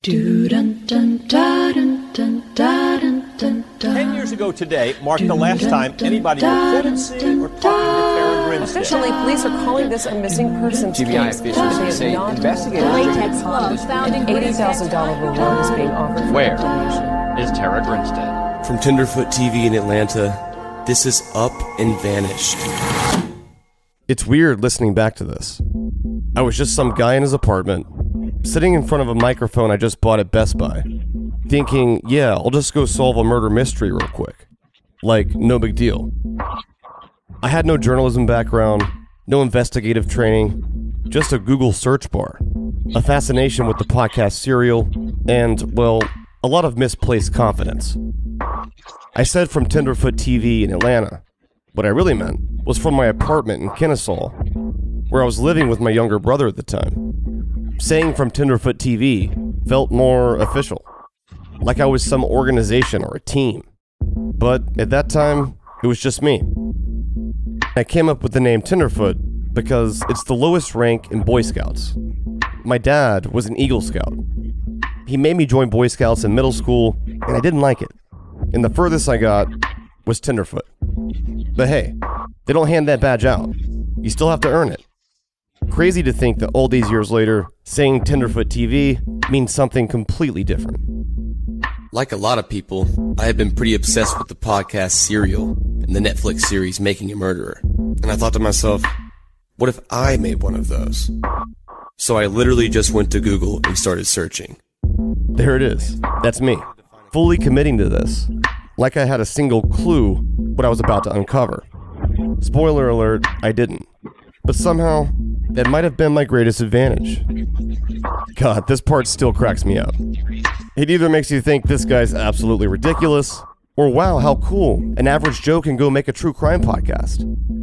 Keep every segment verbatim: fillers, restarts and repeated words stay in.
Ten years ago today marked the last time anybody reported seeing or talking to Tara Grinstead. Officially, police are calling this a missing persons case. G B I officials say investigators latex gloves found in eighty thousand dollars reward is being offered. Where is Tara Grinstead? From Tenderfoot T V in Atlanta, this is Up and Vanished. It's weird listening back to this. I was just some guy in his apartment, sitting in front of a microphone I just bought at Best Buy, thinking, yeah, I'll just go solve a murder mystery real quick. Like, no big deal. I had no journalism background, no investigative training, just a Google search bar, a fascination with the podcast Serial, and, well, a lot of misplaced confidence. I said from Tenderfoot T V in Atlanta. What I really meant was from my apartment in Kennesaw, where I was living with my younger brother at the time. Saying from Tenderfoot T V felt more official, like I was some organization or a team. But at that time, it was just me. I came up with the name Tenderfoot because it's the lowest rank in Boy Scouts. My dad was an Eagle Scout. He made me join Boy Scouts in middle school, and I didn't like it. And the furthest I got was Tenderfoot. But hey, they don't hand that badge out. You still have to earn it. Crazy to think that all these years later, saying Tenderfoot T V means something completely different. Like a lot of people, I have been pretty obsessed with the podcast Serial and the Netflix series Making a Murderer. And I thought to myself, what if I made one of those? So I literally just went to Google and started searching. There it is. That's me, fully committing to this, like I had a single clue what I was about to uncover. Spoiler alert, I didn't. But somehow, that might have been my greatest advantage. God, this part still cracks me up. It either makes you think this guy's absolutely ridiculous, or wow, how cool, an average Joe can go make a true crime podcast.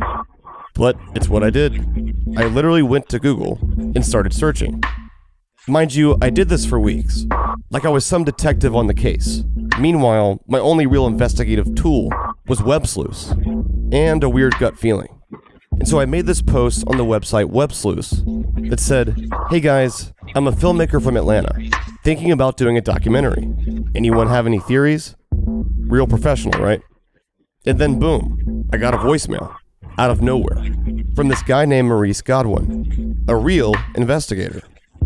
But it's what I did. I literally went to Google and started searching. Mind you, I did this for weeks, like I was some detective on the case. Meanwhile, my only real investigative tool was Web Sleuths, and a weird gut feeling. And so I made this post on the website Web Sleuths that said, hey guys, I'm a filmmaker from Atlanta, thinking about doing a documentary. Anyone have any theories? Real professional, right? And then boom, I got a voicemail, out of nowhere, from this guy named Maurice Godwin, a real investigator.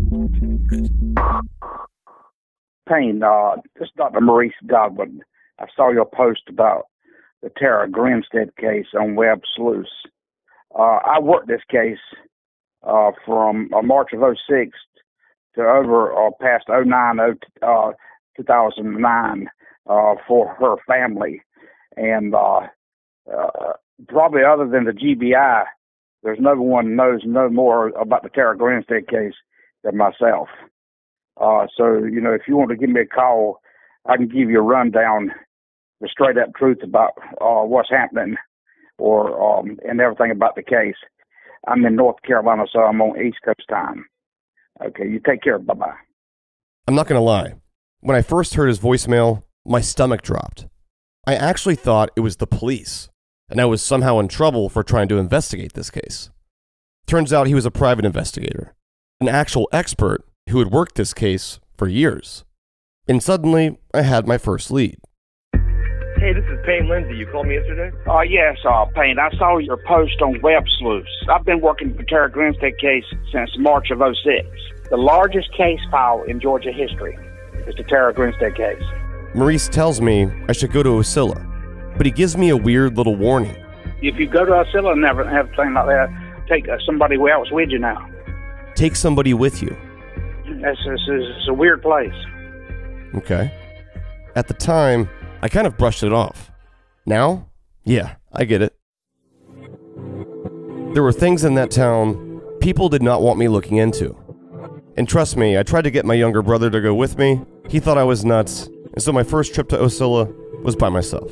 Payne, uh, this is Doctor Maurice Godwin. I saw your post about the Tara Grinstead case on Web Sleuths. Uh, I worked this case uh, from uh, March of oh six to over uh, past oh nine, uh, two thousand nine uh, for her family. And uh, uh, probably other than the G B I, there's no one knows no more about the Tara Grinstead case than myself. Uh, so, you know, if you want to give me a call, I can give you a rundown, the straight up truth about uh, what's happening or um, and everything about the case. I'm in North Carolina, so I'm on East Coast time. Okay, you take care. Bye-bye. I'm not going to lie. When I first heard his voicemail, my stomach dropped. I actually thought it was the police, and I was somehow in trouble for trying to investigate this case. Turns out he was a private investigator, an actual expert who had worked this case for years. And suddenly, I had my first lead. Hey, this is Payne Lindsay. You called me yesterday? Uh, yes, uh, Payne. I saw your post on Web Sleuths. I've been working the Tara Grinstead case since March of oh six. The largest case file in Georgia history is the Tara Grinstead case. Maurice tells me I should go to Ocilla, but he gives me a weird little warning. If you go to Ocilla and never have a thing like that, take uh, somebody else with you now. Take somebody with you. It's, it's, it's a weird place. Okay. At the time, I kind of brushed it off. Now, yeah, I get it. There were things in that town people did not want me looking into. And trust me, I tried to get my younger brother to go with me. He thought I was nuts, and so my first trip to Ocilla was by myself.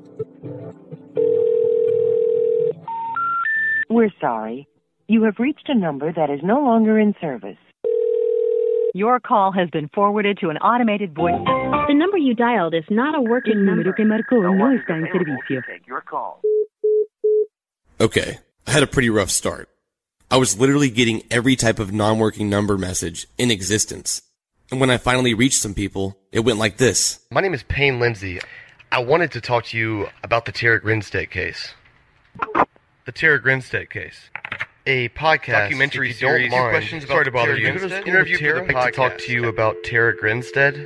We're sorry. You have reached a number that is no longer in service. Your call has been forwarded to an automated voice. The number you dialed is not a working number que marcó no está en servicio. Take your call. Okay, I had a pretty rough start. I was literally getting every type of non-working number message in existence. And when I finally reached some people, it went like this. My name is Payne Lindsay. I wanted to talk to you about the Tara Grinstead case. The Tara Grinstead case. A podcast, documentary series. Don't mind. Questions about Sorry to bother you. Interview, interview Tara, for the podcast. To talk to you about Tara Grinstead.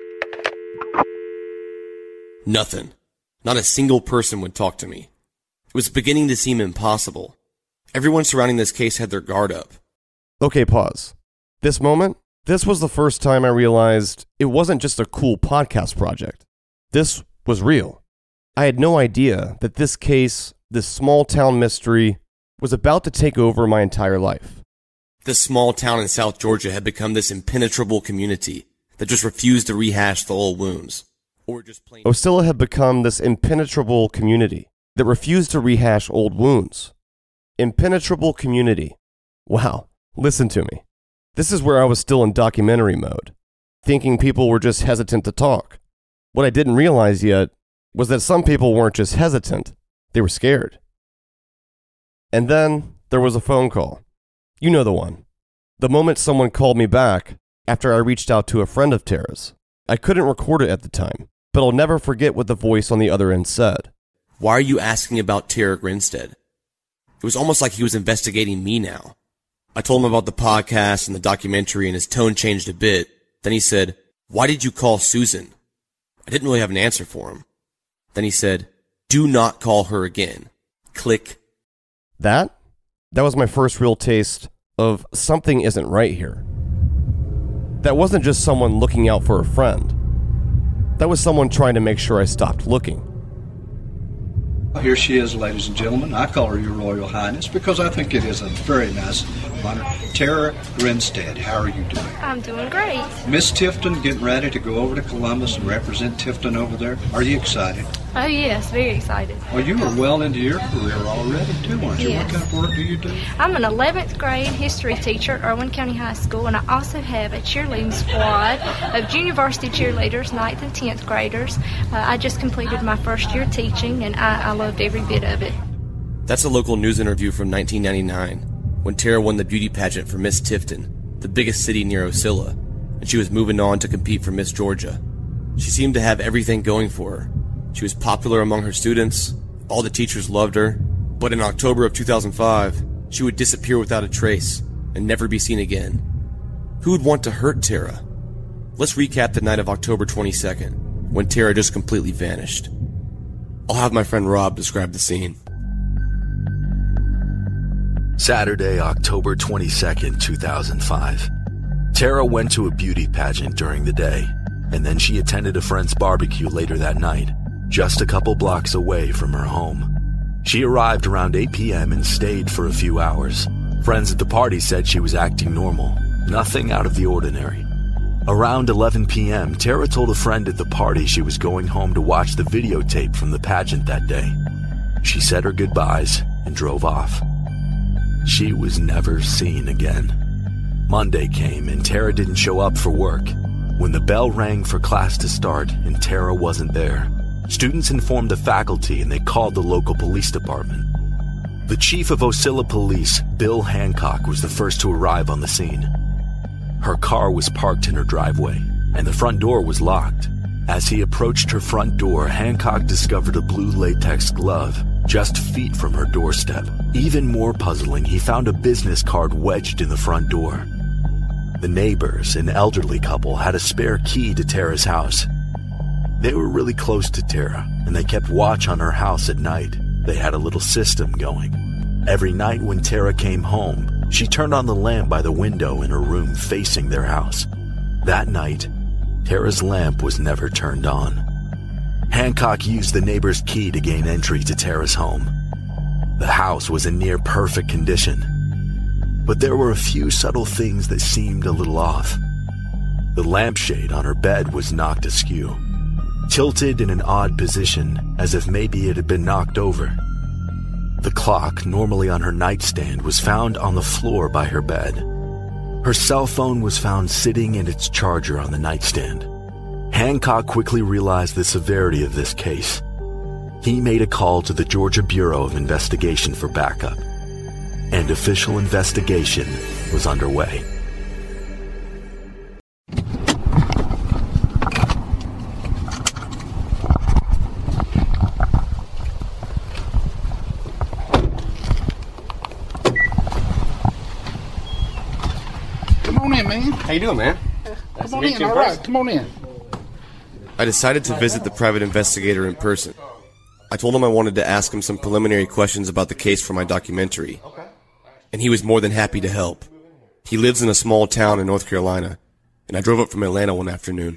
Nothing. Not a single person would talk to me. It was beginning to seem impossible. Everyone surrounding this case had their guard up. Okay, pause. This moment, this was the first time I realized it wasn't just a cool podcast project. This was real. I had no idea that this case, this small town mystery, was about to take over my entire life. This small town in South Georgia had become this impenetrable community that just refused to rehash the old wounds. Or just plain Ocilla had become this impenetrable community that refused to rehash old wounds. Impenetrable community. Wow, listen to me. This is where I was still in documentary mode, thinking people were just hesitant to talk. What I didn't realize yet was that some people weren't just hesitant, they were scared. And then there was a phone call. You know the one. The moment someone called me back after I reached out to a friend of Tara's. I couldn't record it at the time, but I'll never forget what the voice on the other end said. Why are you asking about Tara Grinstead? It was almost like he was investigating me now. I told him about the podcast and the documentary, and his tone changed a bit. Then he said, "Why did you call Susan?" I didn't really have an answer for him. Then he said, "Do not call her again." Click. That? That was my first real taste of something isn't right here. That wasn't just someone looking out for a friend. That was someone trying to make sure I stopped looking. Here she is, ladies and gentlemen. I call her Your Royal Highness because I think it is a very nice honor. Tara Grinstead, how are you doing? I'm doing great. Miss Tifton getting ready to go over to Columbus and represent Tifton over there. Are you excited? Oh, yes, very excited. Well, you are well into your career already, too, aren't you? Yes. What kind of work do you do? I'm an eleventh grade history teacher at Irwin County High School, and I also have a cheerleading squad of junior varsity cheerleaders, ninth and tenth graders. Uh, I just completed my first year teaching, and I, I loved every bit of it. That's a local news interview from nineteen ninety-nine, when Tara won the beauty pageant for Miss Tifton, the biggest city near Ocilla, and she was moving on to compete for Miss Georgia. She seemed to have everything going for her. She was popular among her students, all the teachers loved her, but in October of two thousand five, she would disappear without a trace and never be seen again. Who would want to hurt Tara? Let's recap the night of October twenty-second, when Tara just completely vanished. I'll have my friend Rob describe the scene. Saturday, October twenty-second, two thousand five. Tara went to a beauty pageant during the day, and then she attended a friend's barbecue later that night, just a couple blocks away from her home. She arrived around eight p.m. and stayed for a few hours. Friends at the party said she was acting normal, nothing out of the ordinary. Around eleven p.m., Tara told a friend at the party she was going home to watch the videotape from the pageant that day. She said her goodbyes and drove off. She was never seen again. Monday came and Tara didn't show up for work. When the bell rang for class to start and Tara wasn't there, students informed the faculty and they called the local police department. The chief of Ocilla Police, Bill Hancock, was the first to arrive on the scene. Her car was parked in her driveway, and the front door was locked. As he approached her front door, Hancock discovered a blue latex glove just feet from her doorstep. Even more puzzling, he found a business card wedged in the front door. The neighbors, an elderly couple, had a spare key to Tara's house. They were really close to Tara, and they kept watch on her house at night. They had a little system going. Every night when Tara came home, she turned on the lamp by the window in her room facing their house. That night, Tara's lamp was never turned on. Hancock used the neighbor's key to gain entry to Tara's home. The house was in near perfect condition, but there were a few subtle things that seemed a little off. The lampshade on her bed was knocked askew, tilted in an odd position as if maybe it had been knocked over. The clock, normally on her nightstand, was found on the floor by her bed. Her cell phone was found sitting in its charger on the nightstand. Hancock quickly realized the severity of this case. He made a call to the Georgia Bureau of Investigation for backup, and official investigation was underway. man. How you doing, man? Come on in. All right, come on in. I decided to visit the private investigator in person. I told him I wanted to ask him some preliminary questions about the case for my documentary, and he was more than happy to help. He lives in a small town in North Carolina, and I drove up from Atlanta one afternoon.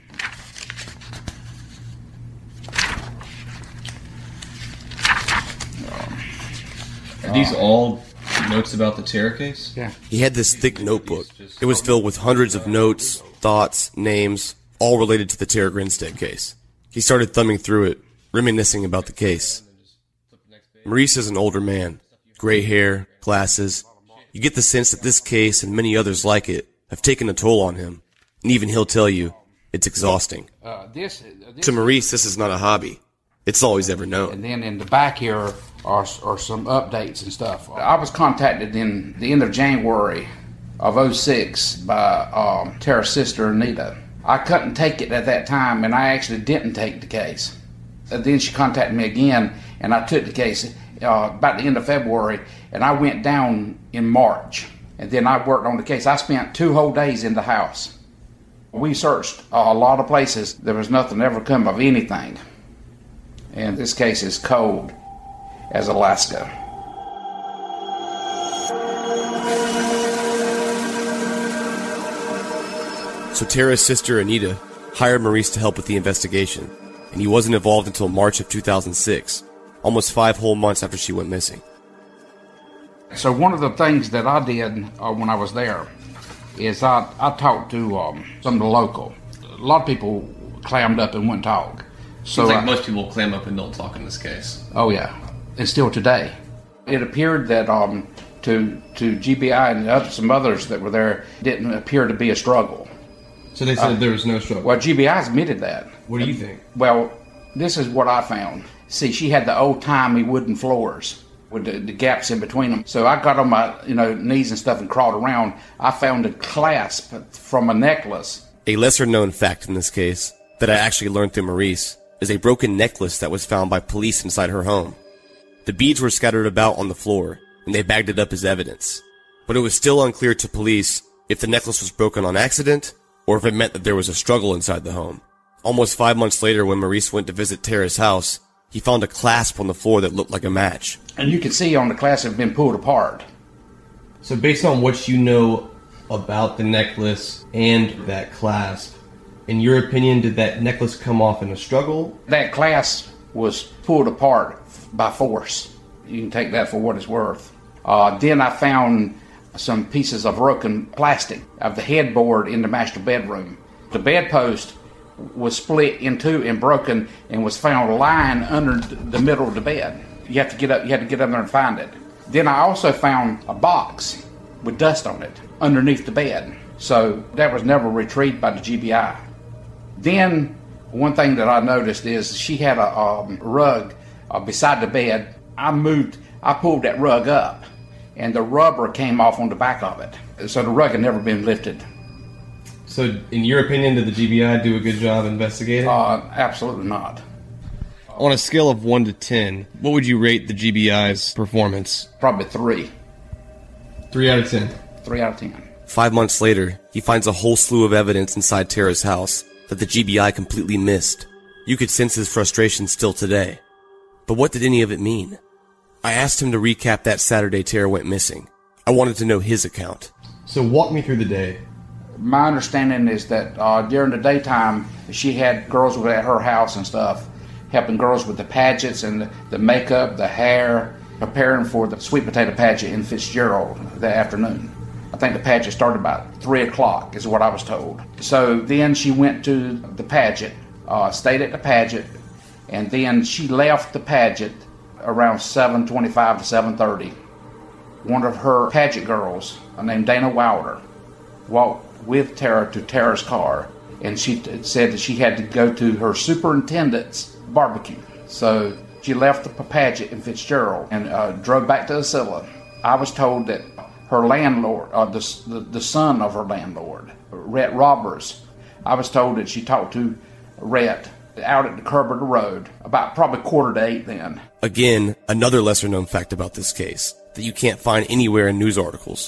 Are these all notes about the terror case? Yeah. He had this thick notebook. It was filled with hundreds of notes, thoughts, names, all related to the Tara Grinstead case. He started thumbing through it, reminiscing about the case. Maurice is an older man, gray hair, glasses. You get the sense that this case and many others like it have taken a toll on him, and even he'll tell you it's exhausting. Uh, this, uh, this To Maurice, this is not a hobby. It's all he's ever known. And then in the back here are, are some updates and stuff. I was contacted in the end of January of oh six by um, Tara's sister, Anita. I couldn't take it at that time, and I actually didn't take the case. And then she contacted me again, and I took the case uh, about the end of February, and I went down in March. And then I worked on the case. I spent two whole days in the house. We searched a lot of places. There was nothing ever come of anything. And this case is cold as Alaska. So Tara's sister, Anita, hired Maurice to help with the investigation, and he wasn't involved until March of two thousand six, almost five whole months after she went missing. So one of the things that I did uh, when I was there is I, I talked to um, some of the local. A lot of people clammed up and wouldn't talk. So Seems like I, most people clam up and don't talk in this case. Oh yeah, and still today. It appeared that um, to to G B I and other, some others that were there didn't appear to be a struggle. So they said uh, there was no struggle. Well, G B I admitted that. What do you think? Well, this is what I found. See, she had the old-timey wooden floors with the, the gaps in between them. So I got on my you know knees and stuff and crawled around. I found a clasp from a necklace. A lesser-known fact in this case that I actually learned through Maurice is a broken necklace that was found by police inside her home. The beads were scattered about on the floor, and they bagged it up as evidence. But it was still unclear to police if the necklace was broken on accident or if it meant that there was a struggle inside the home. Almost five months later, when Maurice went to visit Tara's house, he found a clasp on the floor that looked like a match. And you can see on the clasp it had been pulled apart. So based on what you know about the necklace and that clasp, in your opinion, did that necklace come off in a struggle? That clasp was pulled apart by force. You can take that for what it's worth. Uh, then I found some pieces of broken plastic of the headboard in the master bedroom. The bedpost was split in two and broken and was found lying under the middle of the bed. You have to get up, you had to get up there and find it. Then I also found a box with dust on it underneath the bed. So that was never retrieved by the G B I. Then one thing that I noticed is she had a um, rug uh, beside the bed. I moved, I pulled that rug up, and the rubber came off on the back of it. So the rug had never been lifted. So in your opinion, did the G B I do a good job investigating? Uh, absolutely not. On a scale of one to ten, what would you rate the G B I's performance? Probably three. Three out of ten. Three out of ten. Five months later, he finds a whole slew of evidence inside Tara's house that the G B I completely missed. You could sense his frustration still today. But what did any of it mean? I asked him to recap that Saturday Tara went missing. I wanted to know his account. So walk me through the day. My understanding is that uh, during the daytime, she had girls at her house and stuff, helping girls with the pageants and the, the makeup, the hair, preparing for the sweet potato pageant in Fitzgerald that afternoon. I think the pageant started about three o'clock is what I was told. So then she went to the pageant, uh, stayed at the pageant, and then she left the pageant around seven twenty-five to seven thirty. One of her pageant girls, named Dana Wilder, walked with Tara to Tara's car, and she t- said that she had to go to her superintendent's barbecue. So she left the pageant in Fitzgerald and uh, drove back to Acilla. I was told that her landlord, uh, the, the the son of her landlord, Rhett Roberts, I was told that she talked to Rhett out at the curb of the road about probably quarter to eight then. Again, another lesser-known fact about this case that you can't find anywhere in news articles.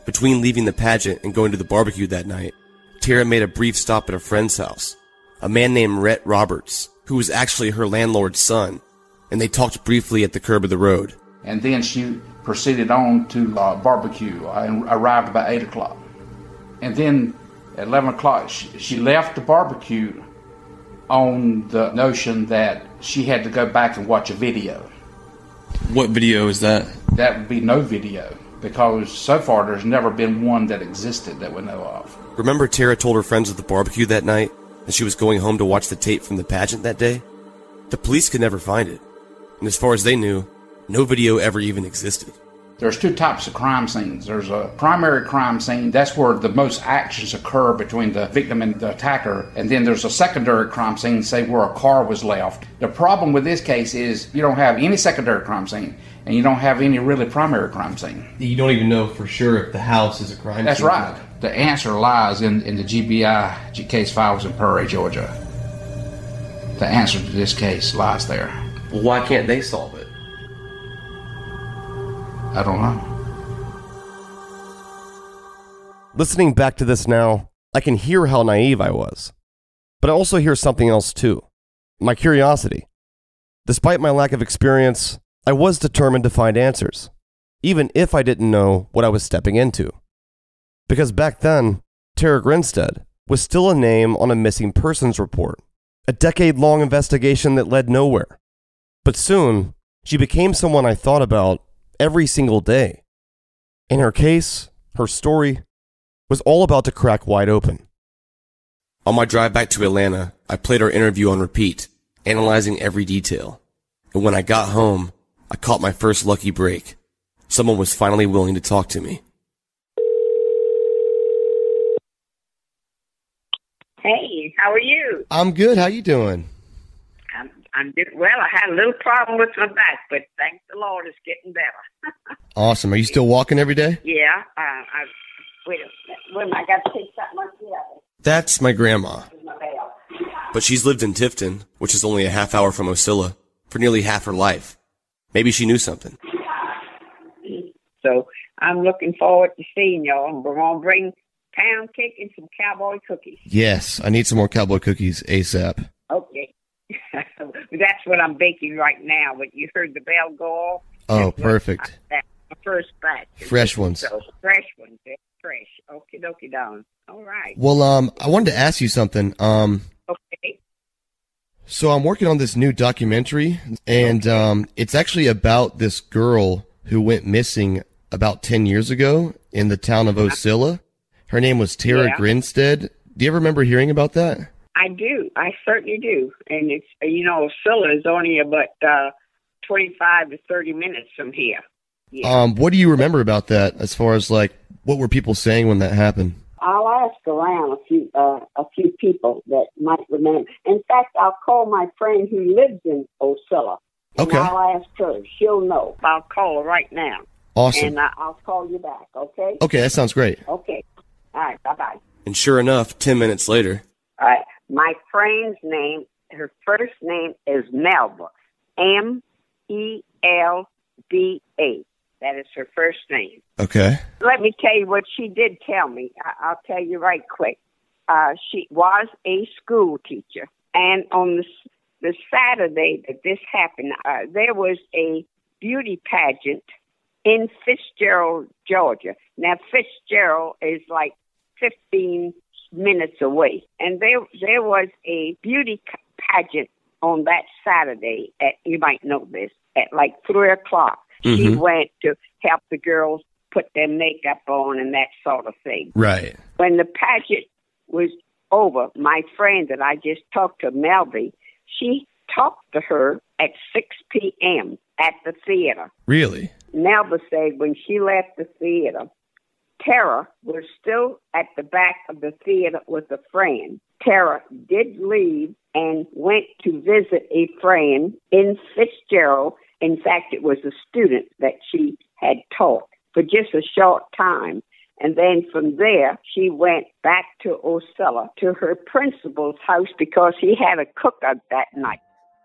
Between leaving the pageant and going to the barbecue that night, Tara made a brief stop at a friend's house, a man named Rhett Roberts, who was actually her landlord's son, and they talked briefly at the curb of the road. And then she proceeded on to uh, barbecue and arrived about eight o'clock. And then at eleven o'clock, she, she left the barbecue on the notion that she had to go back and watch a video. What video is that? That would be no video, because so far there's never been one that existed that we know of. Remember Tara told her friends at the barbecue that night that she was going home to watch the tape from the pageant that day? The police could never find it, and as far as they knew, no video ever even existed. There's two types of crime scenes. There's a primary crime scene. That's where the most actions occur between the victim and the attacker. And then there's a secondary crime scene, say, where a car was left. The problem with this case is you don't have any secondary crime scene, and you don't have any really primary crime scene. You don't even know for sure if the house is a crime That's scene. That's right. The answer lies in, in the G B I case files in Perry, Georgia. The answer to this case lies there. Well, why can't they solve it? I don't know. Listening back to this now, I can hear how naive I was. But I also hear something else too. My curiosity. Despite my lack of experience, I was determined to find answers, even if I didn't know what I was stepping into. Because back then, Tara Grinstead was still a name on a missing persons report, a decade-long investigation that led nowhere. But soon, she became someone I thought about every single day. In her case, her story was all about to crack wide open. On my drive back to Atlanta, I played our interview on repeat, analyzing every detail. And when I got home, I caught my first lucky break. Someone was finally willing to talk to me. Hey, how are you? I'm good. How you doing? I'm, I'm doing well. I had a little problem with my back, but thank the Lord, it's getting better. Awesome. Are you still walking every day? Yeah. Uh, I wait a minute. I got to take something off the other. That's my grandma. But she's lived in Tifton, which is only a half hour from Ocilla, for nearly half her life. Maybe she knew something. So I'm looking forward to seeing y'all, and we're going to bring pound cake and some cowboy cookies. Yes, I need some more cowboy cookies ASAP. Okay. That's what I'm baking right now, but you heard the bell go off. Oh, that's perfect. That's my first batch. Fresh ones. So, fresh ones. They're fresh. Okie dokie down. All right. Well, um, I wanted to ask you something. Um, okay. So I'm working on this new documentary, and okay. um, it's actually about this girl who went missing about ten years ago in the town of Ocilla. Her name was Tara yeah. Grinstead. Do you ever remember hearing about that? I do. I certainly do. And it's, you know, Ocilla is only about uh, twenty-five to thirty minutes from here. Yeah. Um, what do you remember about that as far as, like, what were people saying when that happened? I'll ask around a few uh, a few people that might remember. In fact, I'll call my friend who lives in Ocilla. And okay. I'll ask her. She'll know. I'll call her right now. Awesome. And uh, I'll call you back, okay? Okay, that sounds great. Okay. All right, bye-bye. And sure enough, ten minutes later. All right. My friend's name, her first name is Melba. M E L B A. That is her first name. Okay. Let me tell you what she did tell me. I- I'll tell you right quick. Uh, she was a school teacher. And on the, the Saturday that this happened, uh, there was a beauty pageant in Fitzgerald, Georgia. Now, Fitzgerald is like fifteen minutes away. And there there was a beauty pageant on that Saturday at, you might know this, at like three o'clock. Mm-hmm. She went to help the girls put their makeup on and that sort of thing. Right. When the pageant was over, my friend that I just talked to, Melby, she talked to her at six p.m. at the theater. Really? Melba said when she left the theater, Tara was still at the back of the theater with a friend. Tara did leave and went to visit a friend in Fitzgerald. In fact, it was a student that she had taught for just a short time. And then from there, she went back to Ocilla to her principal's house because he had a cookout that night.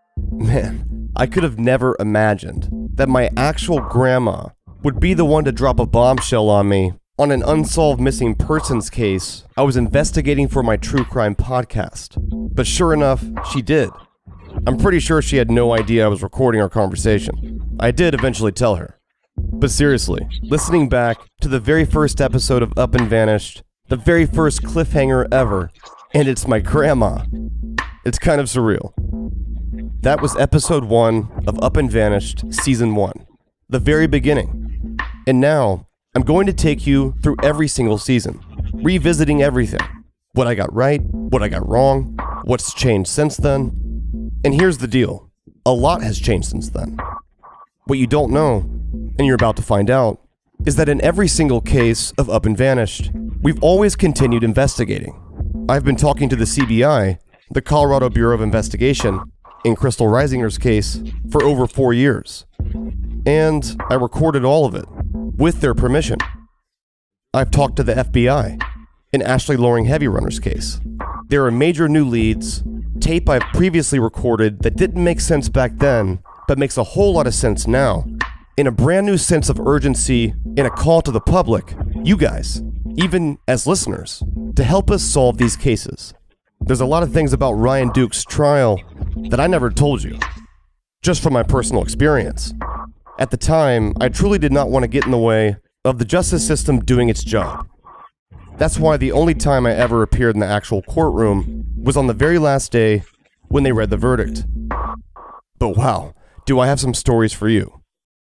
Man, I could have never imagined that my actual grandma would be the one to drop a bombshell on me on an unsolved missing persons case I was investigating for my true crime podcast. But sure enough, she did. I'm pretty sure she had no idea I was recording our conversation. I did eventually tell her. But seriously, listening back to the very first episode of Up and Vanished, the very first cliffhanger ever, and it's my grandma, it's kind of surreal. That was episode one of Up and Vanished, season one, the very beginning. And now, I'm going to take you through every single season, revisiting everything. What I got right, what I got wrong, what's changed since then. And here's the deal. A lot has changed since then. What you don't know, and you're about to find out, is that in every single case of Up and Vanished, we've always continued investigating. I've been talking to the C B I, the Colorado Bureau of Investigation, in Crystal Reisinger's case for over four years. And I recorded all of it, with their permission. I've talked to the F B I in Ashley Loring Heavy Runner's case. There are major new leads, tape I've previously recorded that didn't make sense back then, but makes a whole lot of sense now, in a brand new sense of urgency, in a call to the public, you guys, even as listeners, to help us solve these cases. There's a lot of things about Ryan Duke's trial that I never told you, just from my personal experience. At the time, I truly did not want to get in the way of the justice system doing its job. That's why the only time I ever appeared in the actual courtroom was on the very last day when they read the verdict. But wow, do I have some stories for you.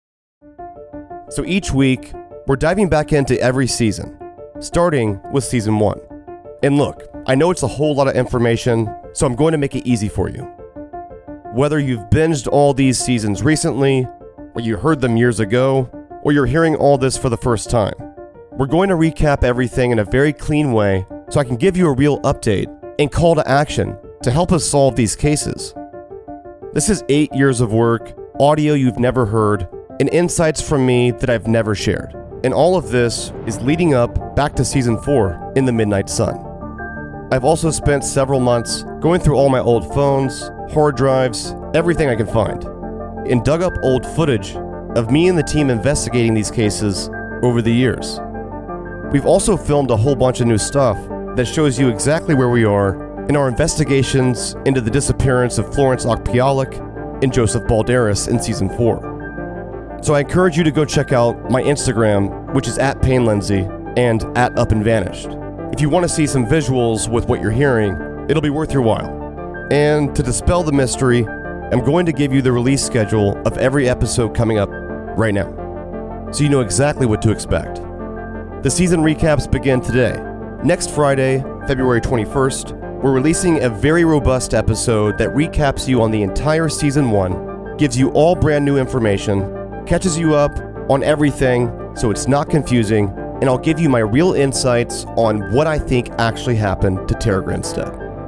So each week, we're diving back into every season, starting with season one. And look, I know it's a whole lot of information, so I'm going to make it easy for you. Whether you've binged all these seasons recently, or you heard them years ago, or you're hearing all this for the first time, we're going to recap everything in a very clean way so I can give you a real update and call to action to help us solve these cases. This is eight years of work, audio you've never heard, and insights from me that I've never shared. And all of this is leading up back to season four in the Midnight Sun. I've also spent several months going through all my old phones, hard drives, everything I can find, and dug up old footage of me and the team investigating these cases over the years. We've also filmed a whole bunch of new stuff that shows you exactly where we are in our investigations into the disappearance of Florence Okpiolik and Joseph Balderas in season four. So I encourage you to go check out my Instagram, which is at Payne Lindsay and at Up and Vanished. If you want to see some visuals with what you're hearing, it'll be worth your while. And to dispel the mystery, I'm going to give you the release schedule of every episode coming up right now, so you know exactly what to expect. The season recaps begin today. Next Friday, February twenty-first, we're releasing a very robust episode that recaps you on the entire season one, gives you all brand new information, catches you up on everything so it's not confusing, and I'll give you my real insights on what I think actually happened to Tara Grinstead.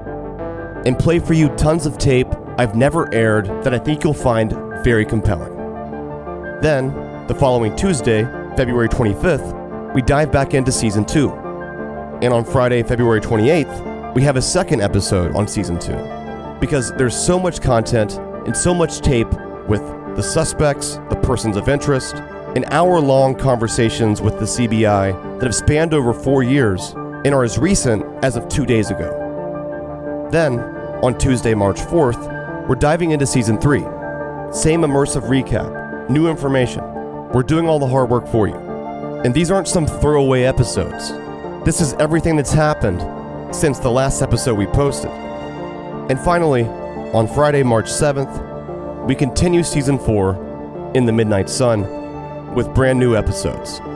And play for you tons of tape I've never aired that I think you'll find very compelling. Then, the following Tuesday, February twenty-fifth, we dive back into season two. And on Friday, February twenty-eighth, we have a second episode on season two. Because there's so much content and so much tape with the suspects, the persons of interest, and hour-long conversations with the C B I that have spanned over four years and are as recent as of two days ago. Then, on Tuesday, March fourth, we're diving into season three. Same immersive recap, new information. We're doing all the hard work for you. And these aren't some throwaway episodes. This is everything that's happened since the last episode we posted. And finally, on Friday, March seventh, we continue season four in the Midnight Sun with brand new episodes.